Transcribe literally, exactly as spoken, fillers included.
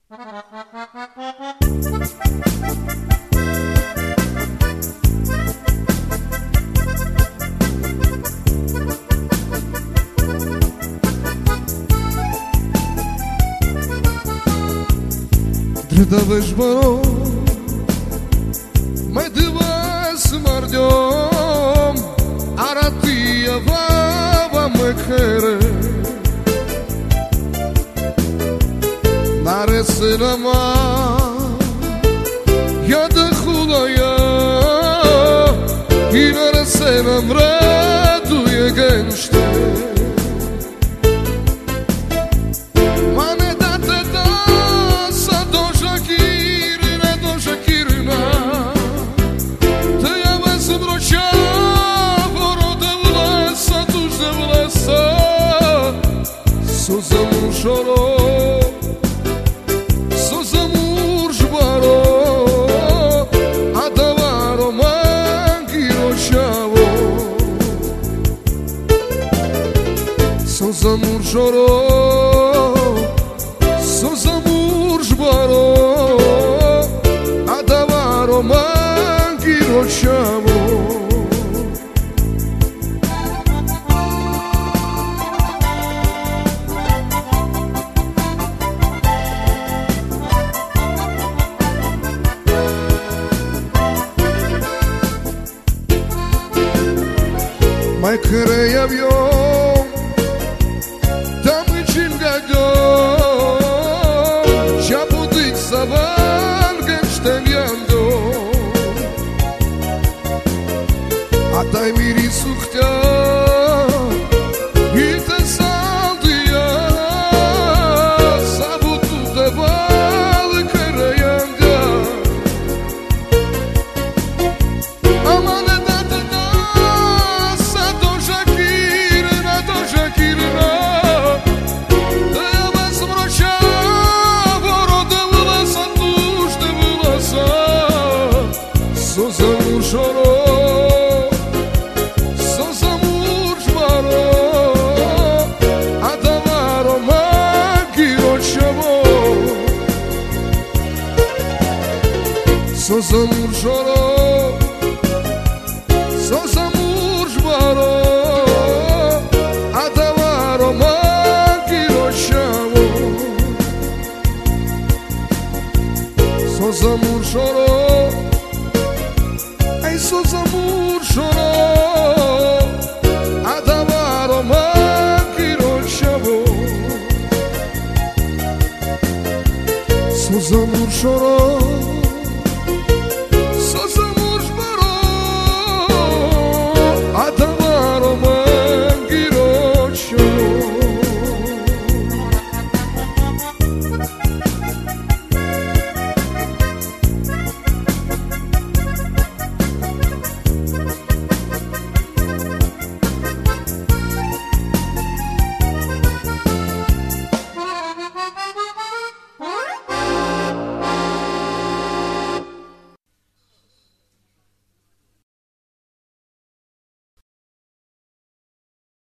Drita vesh baro Mai dëva së mardjom Aratia vava me kere Nare se në ma Ja dë khuda ja I nare se në mratu je genshte So zamur shoro, so zamur shbaro Adavaro mangiro shavo So zamur shoro, so zamur shbaro Adavaro mangiro shavo Mai kërëj avion Ta më qinë nga gjom Qa po dikë sa valgën shten janë do Ata i miri su këtja I të saldi ja Sa butu të valë kërëj andja Aman e datë da So zamur shoro, so zamur shbaro Adavaro mangiro shavo So zamur shoro, so zamur shbaro Adavaro mangiro shavo So zamur shoro So zamur shoro Adavaro mangiro shavo So zamur shoro